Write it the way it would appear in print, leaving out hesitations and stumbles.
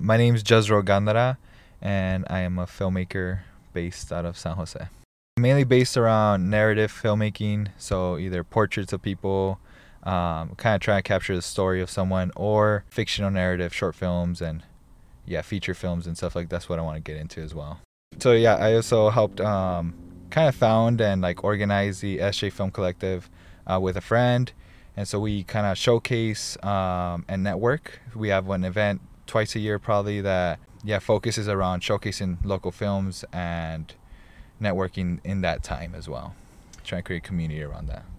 My name's Jazro Gandara, and I am a filmmaker based out of San Jose. Mainly based around narrative filmmaking, so either portraits of people, kind of trying to capture the story of someone, or fictional narrative, short films, and feature films and stuff like that's what I want to get into as well. So I also helped kind of found and like organize the SJ Film Collective with a friend, and so we kind of showcase and network. We have one event twice a year probably that focuses around showcasing local films and networking in that time as well. Trying to create a community around that.